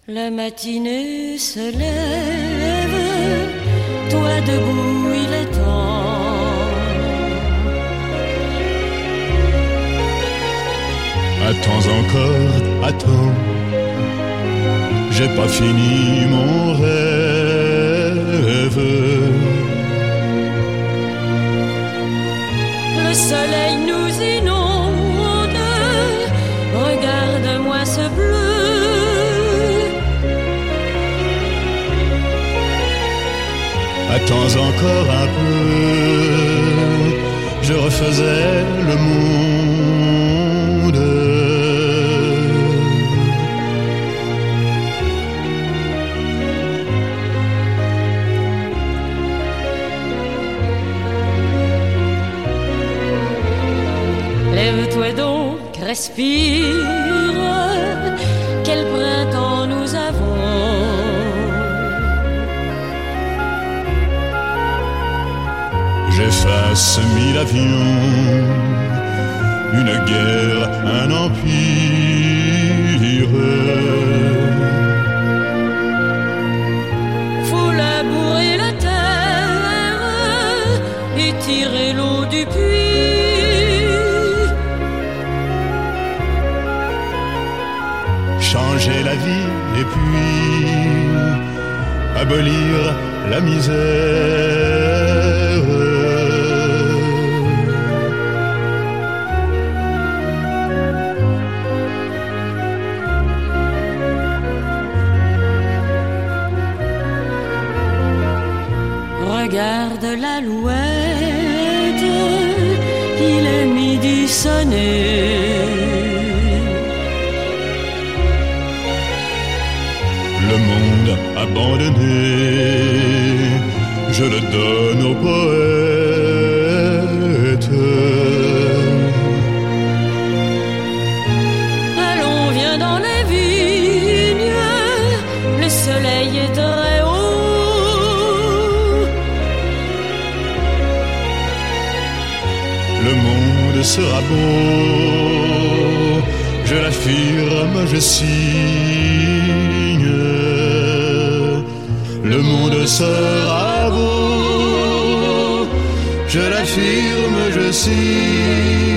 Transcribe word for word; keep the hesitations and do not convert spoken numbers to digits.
La matinée se lève, toi debout il est temps. Attends encore, attends, j'ai pas fini mon rêve. Le soleil nous inonde, regarde-moi ce bleu. Attends encore un peu, je refaisais le monde. Lève-toi donc, respire, quel printemps nous avons. J'efface mille avions, une guerre, un empire. Faut labourer la terre et tirer l'eau du puits. Changer la vie et puis abolir la misère. Regarde l'alouette, il est midi sonné. Le monde abandonné, je le donne aux poètes. Allons, viens dans les vignes, le soleil est très haut. Le monde sera beau, je l'affirme, je signe. Le monde sera beau, je l'affirme, je signe.